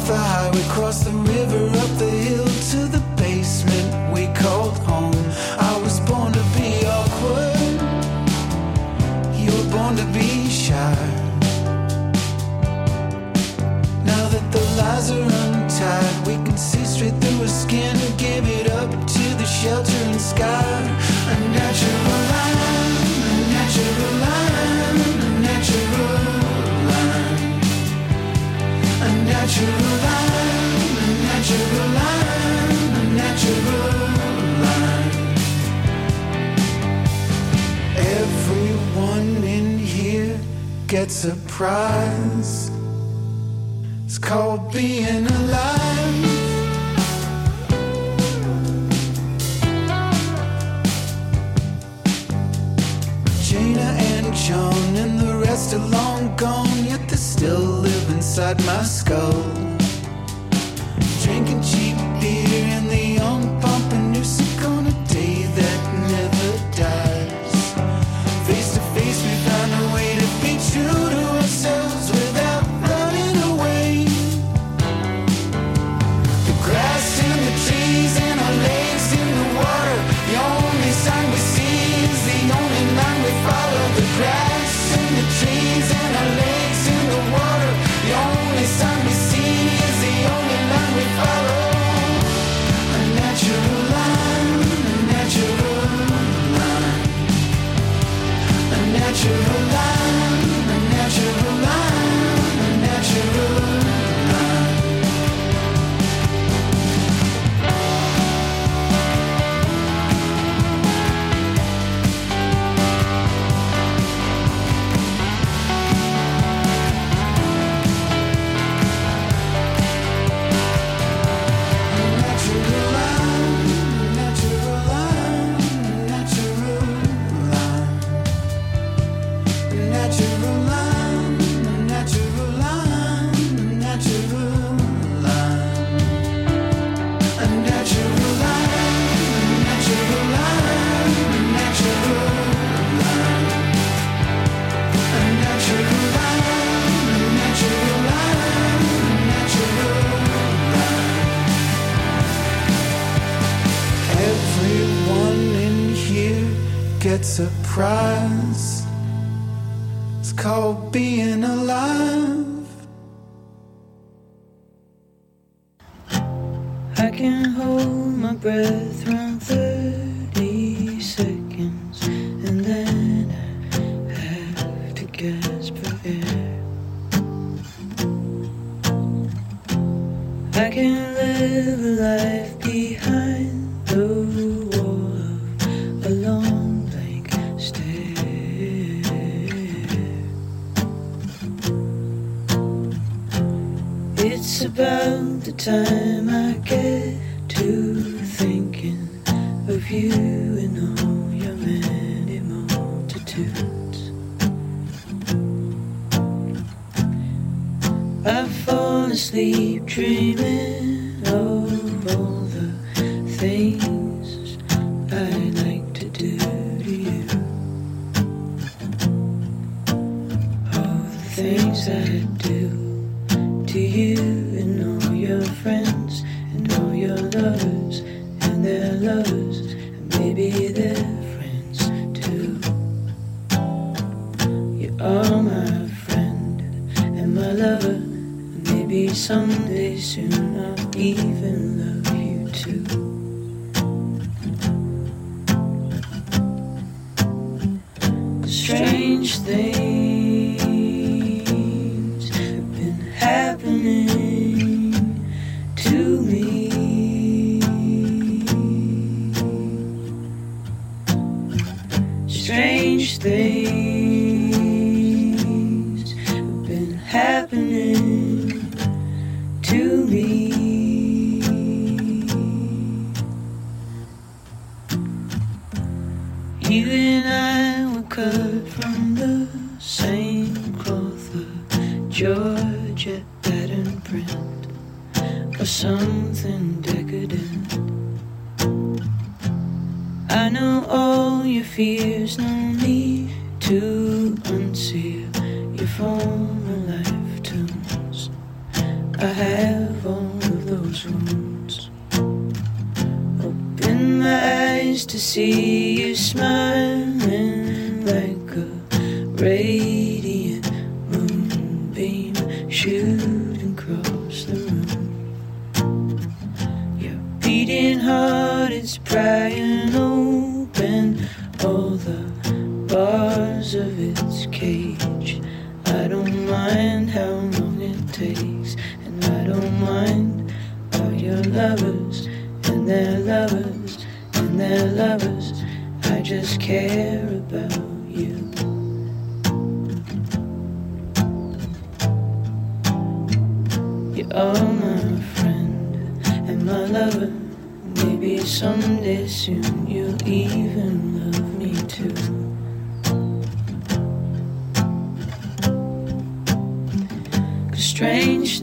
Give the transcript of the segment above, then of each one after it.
off the highway, cross the river, up the hill to the basement we called home. I was born to be awkward, you were born to be shy. Now that the lies are untied, we can see straight through her skin and give it up to the shelter and sky. A natural line, a natural line, a natural line. A natural line, a natural line, a natural line. Everyone in here gets a prize. It's called being alive. Jaina and John and the rest are long gone, yet they still live inside my skull. Drinking cheap beer and the young pumping music on a day that never dies. Face to face we found a way to be true to ourselves without running away. The grass and the trees and our legs in the water, the only sign we see is the only line we follow. The grass and the trees and our legs in the water, the only sign we see is the only line we follow. A natural line, a natural line. A natural line, a natural line, a natural line. Gets a prize. It's called being alive. I can hold my breath around 30 seconds and then I have to gasp for air. I can live a life behind the wall of a long it's about the time I get to thinking of you and all your many multitudes. I fall asleep dreaming of all the things I like to do to you. All the things I do to you and all your friends and all your lovers and their lovers and maybe their friends too. You are my friend and my lover, and maybe someday soon I'll even love you too. Strange things have been happening to me. Strange things have been happening to me. You and I were cut from the same cloth of Georgette pattern print or something decadent. I know all your fears, no need to unseal your former lifetones. I have all of those wounds. Open my eyes to see you smiling like a radiant moonbeam shooting across the room. Your beating heart is prying open all the bars of its cage. I don't mind how long it takes, and I don't mind all your lovers and their lovers and their lovers. I just care about you. You are my friend and my lover. Maybe someday soon you'll even love me too. Strange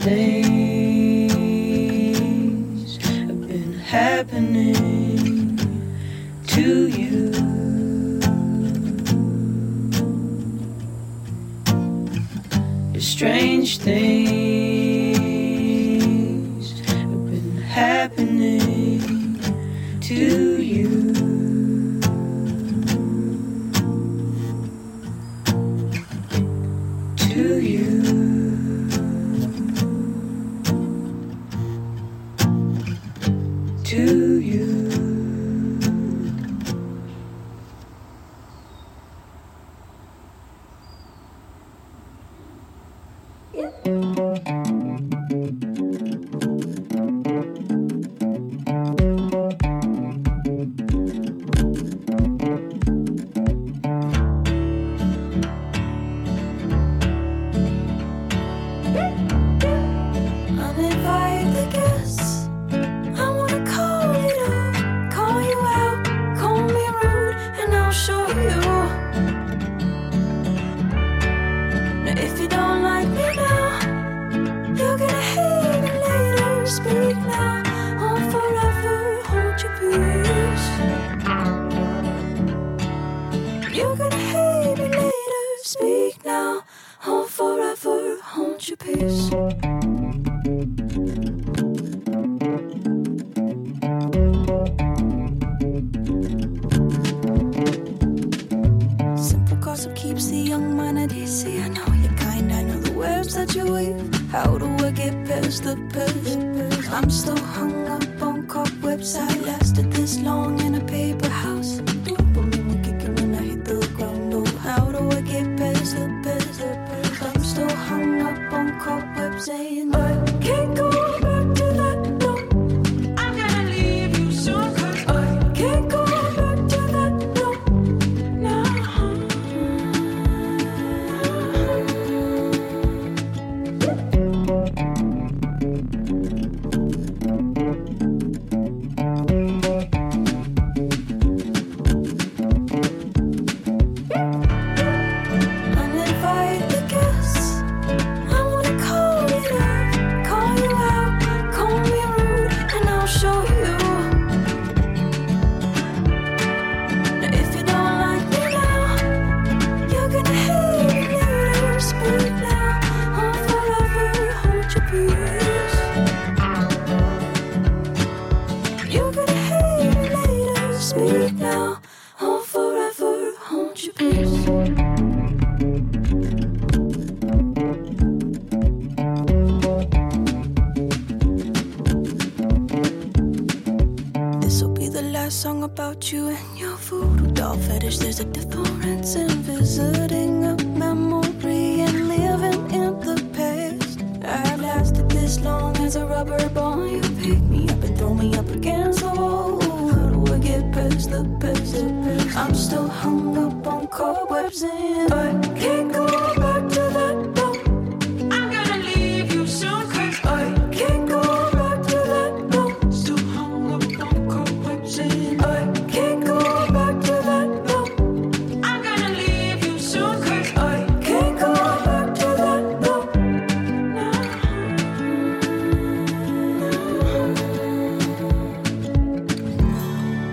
things have been happening to you. Strange things have been happening to you. To you. To you.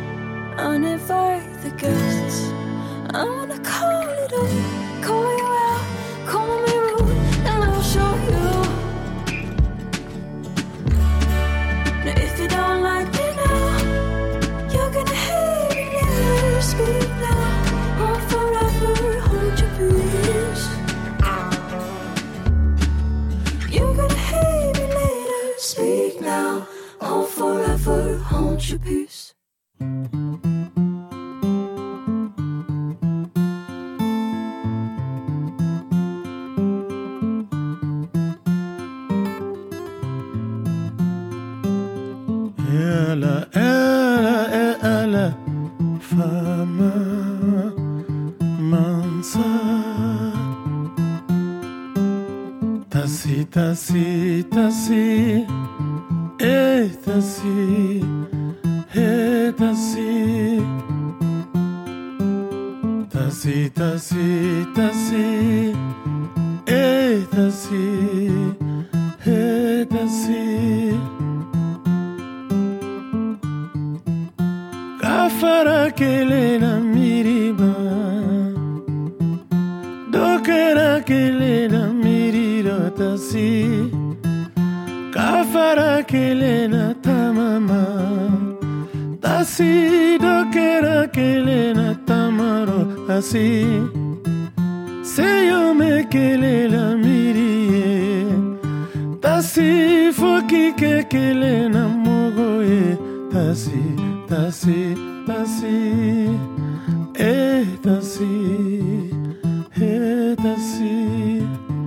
Uninvite the guests. I wanna call it up, call you out. Tasi, tasi, tasi, tasi. Tasi, tasi, tasi, tasi, tasi. Kafara kelena miriba, dokera kelena miriro tasi. Kafara kelena tamama, tasi dokera kelena tamaro tasi. Seyo me kelela mirie, tasi foki ke kelena mogoye tasi, tasi, tasi, tasi, tasi.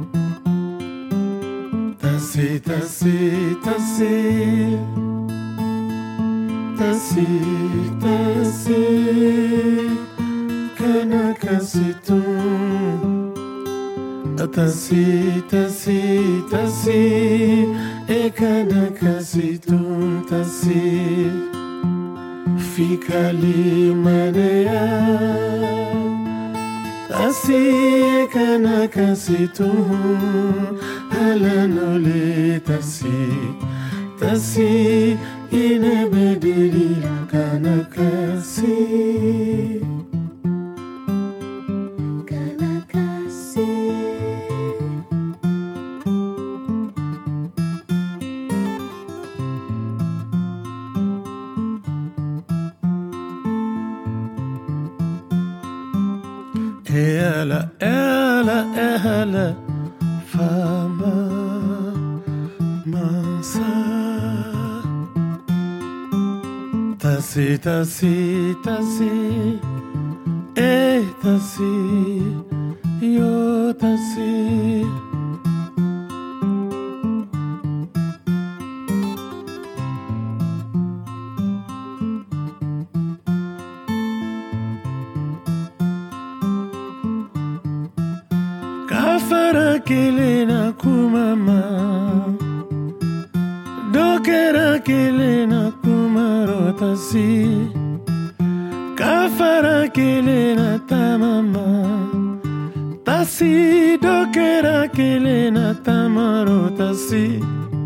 Tasi, tasi, tasi, tasi, tasi, kana kasitu. Tasi, tasi, tasi, kana kasitu tasi. Fikali manea, tasi, kana kasitu. Alanole tasi, tasi, inebedili kana kasi, kana kasi. Ela, ela, ela. Fama mansa, tasi, tasi, tasi, tasi, yo tasi. Kafara kelena kumama, dokera kelena kumaro tasi. Kafara kelena tamama, tasi dokera kelena tamaro tasi.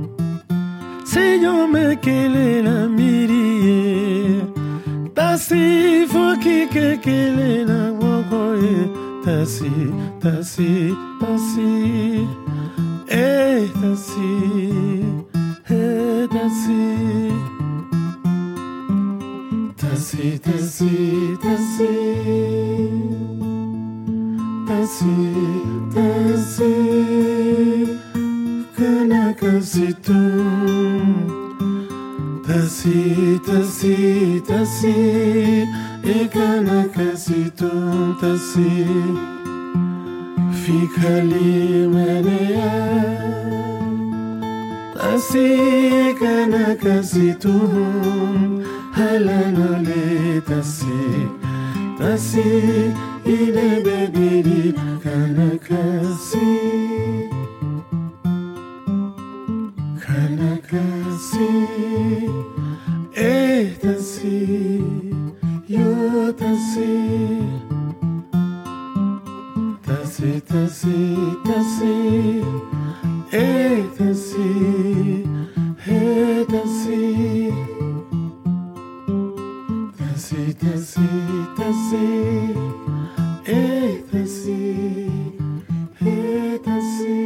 Seyo me kelena mirie, tasi foki ke kelena wokoye. Tasi, tasi, tasi, tasi, tasi. Tasi, tasi, tasi, tasi, tasi, kana kasitu. Tasi, tasi, tasi, kana kasitu tasi. Fikali manea, tasi, kana kasitu. Halanole tasi, tasi, inebedili kana kasi, kana kasi. Tasi, yo tasi, tasi, tasi, tasi, tasi, tasi, tasi, tasi, tasi, tasi, tasi.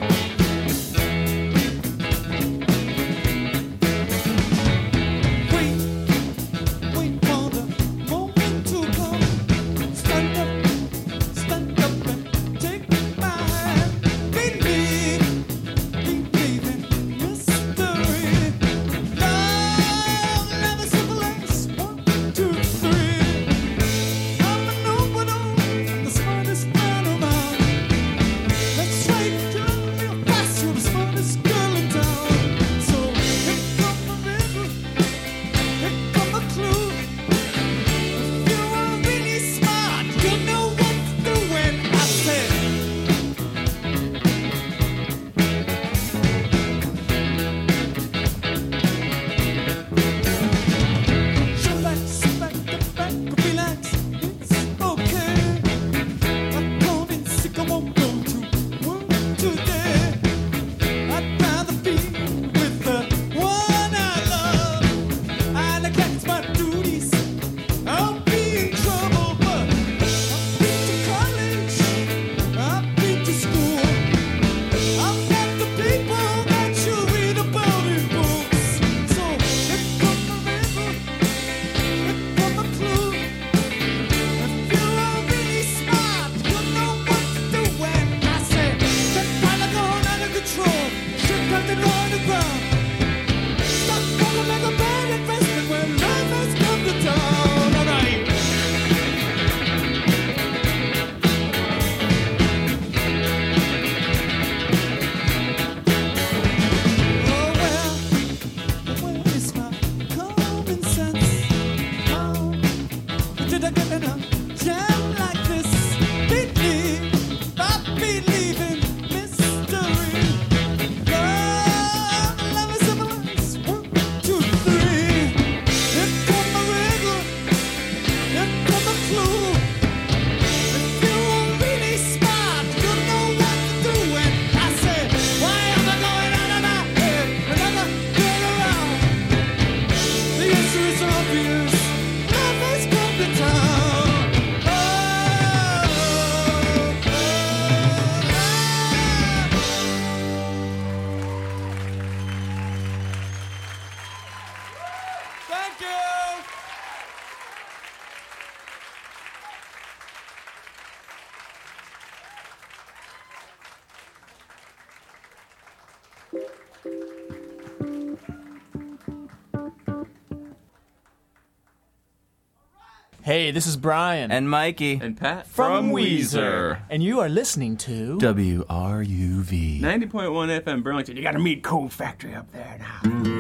Queen Hey, this is Brian. And Mikey. And Pat. From Weezer. And you are listening to... WRUV. 90.1 FM Burlington. You got to meet Cold Factory up there now.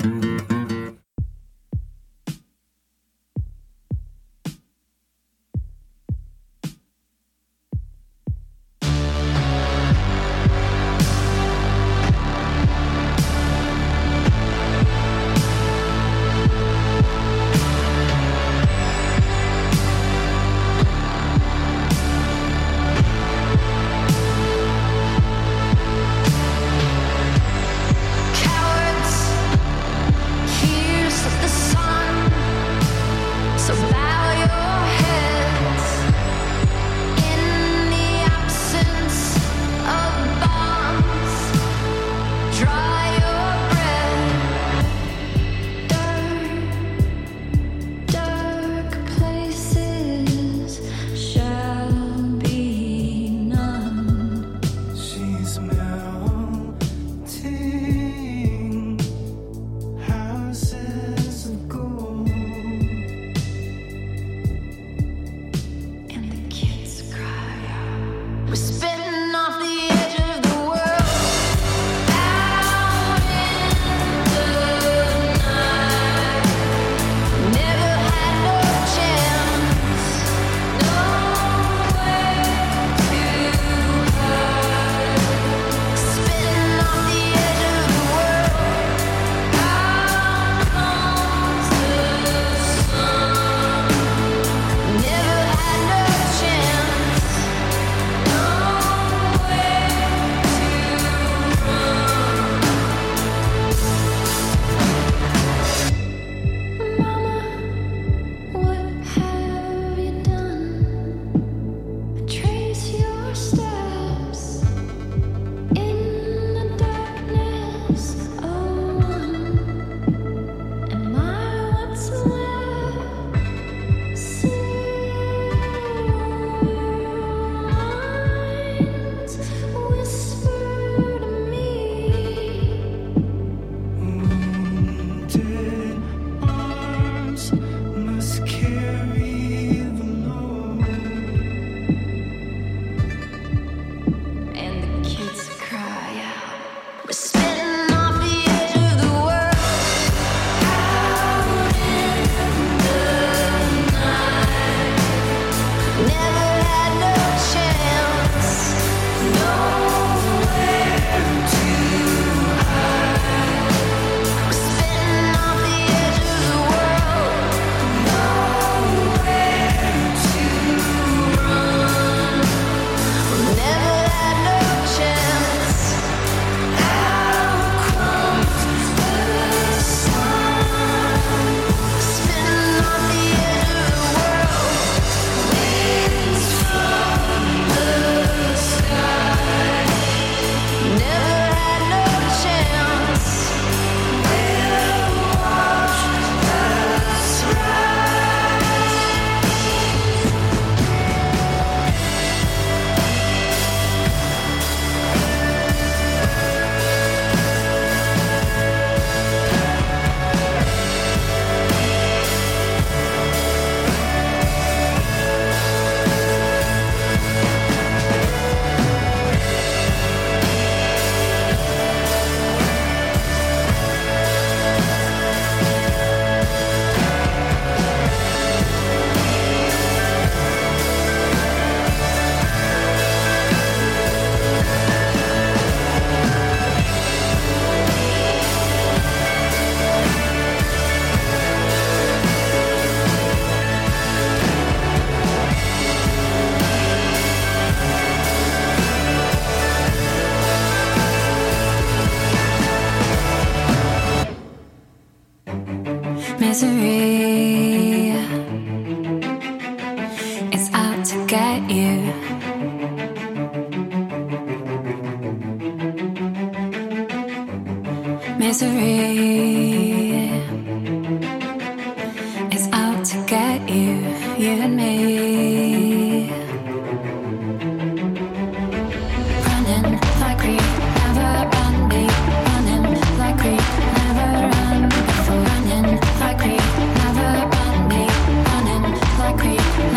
Misery is out to get you. Misery is out to get you, you and me. Running like we never run, be running like we never run before. Running like we never run, be running like we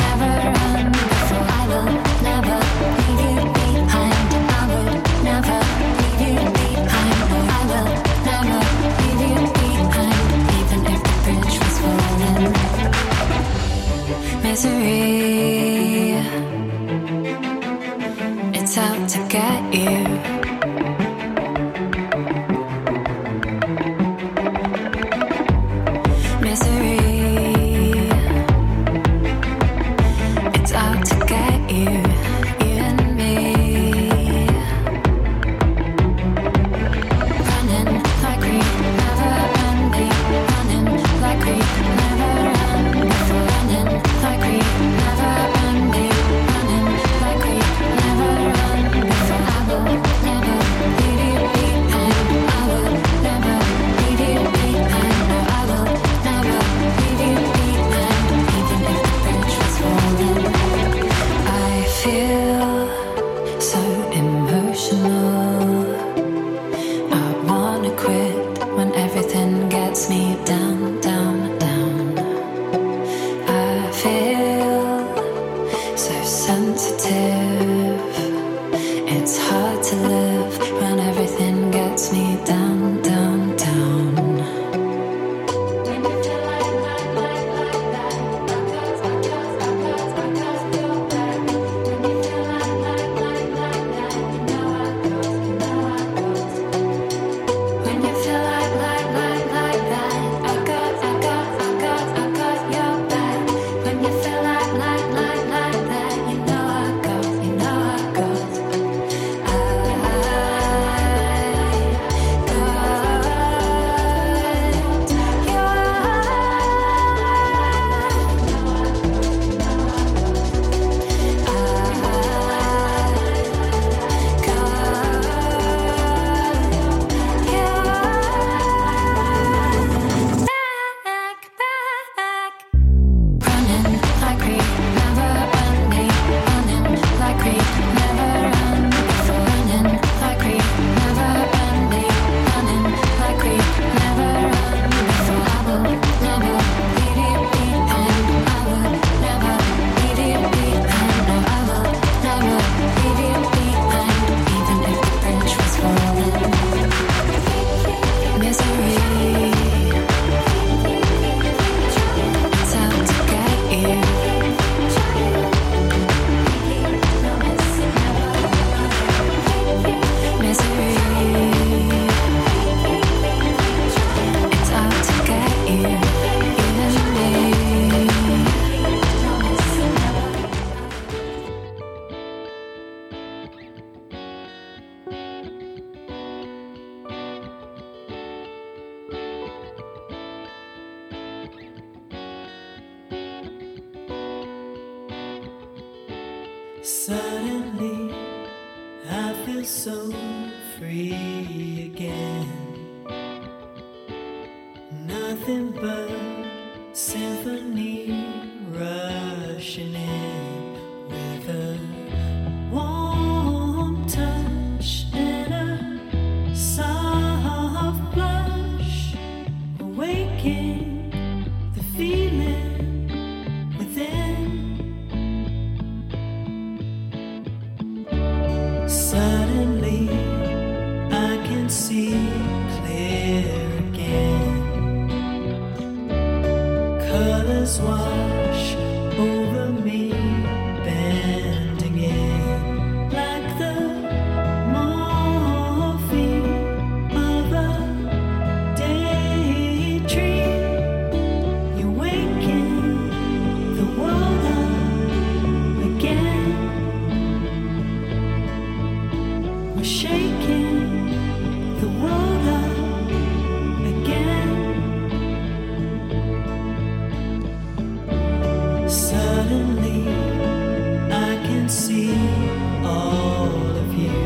Suddenly, I feel so free again. Nothing but symphony rushing in with a warm touch and a soft blush, awaking the feeling within. Suddenly, I can see clear again. Colors wash over me, bending in like the morphine of a daydream. You're waking the world up again. We're shaking the world up again. Suddenly, I can see all of you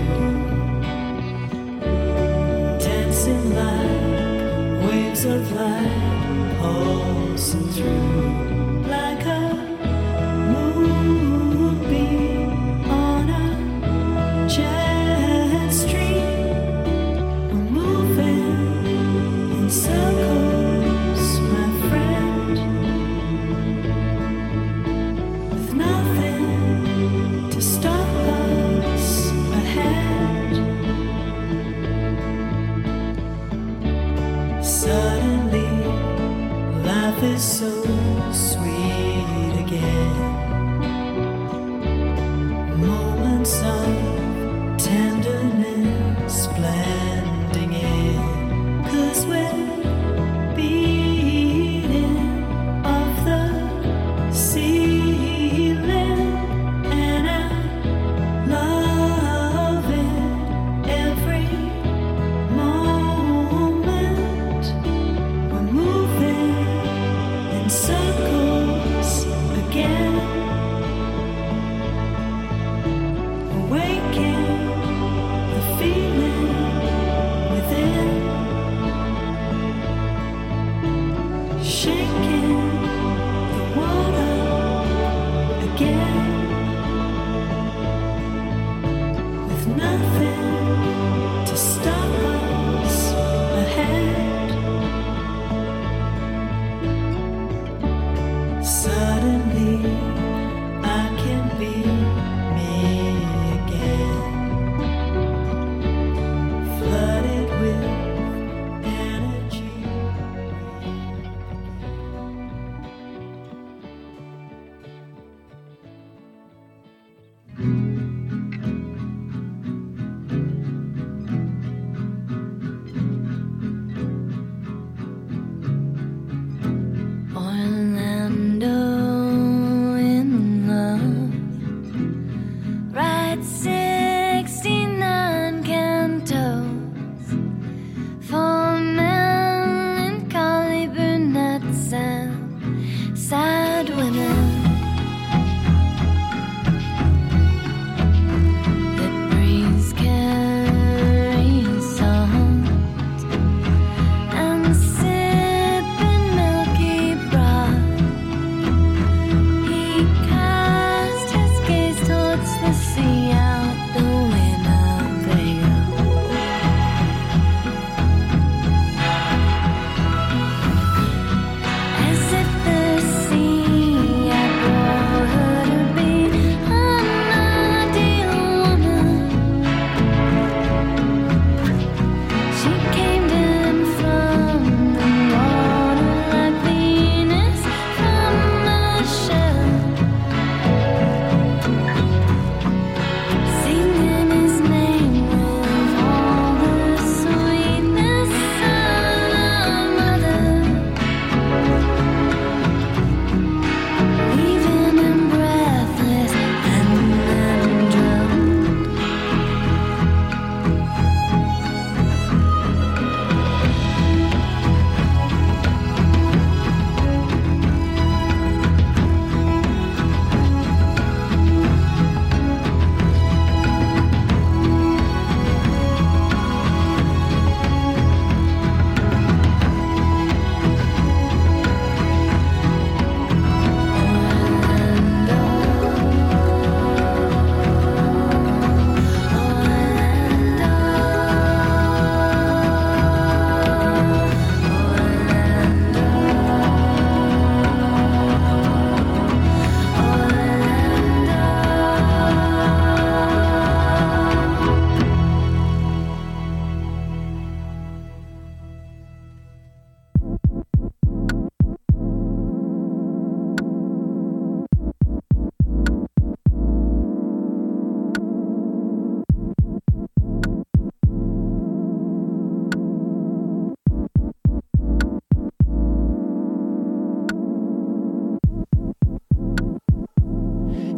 dancing like waves of light, pulsing through like a moonbeam on a jet stream. We're moving in circles, my friend, with nothing to stop us ahead. Suddenly, life is so sweet again. Moments of tenderness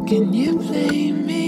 Can you blame me?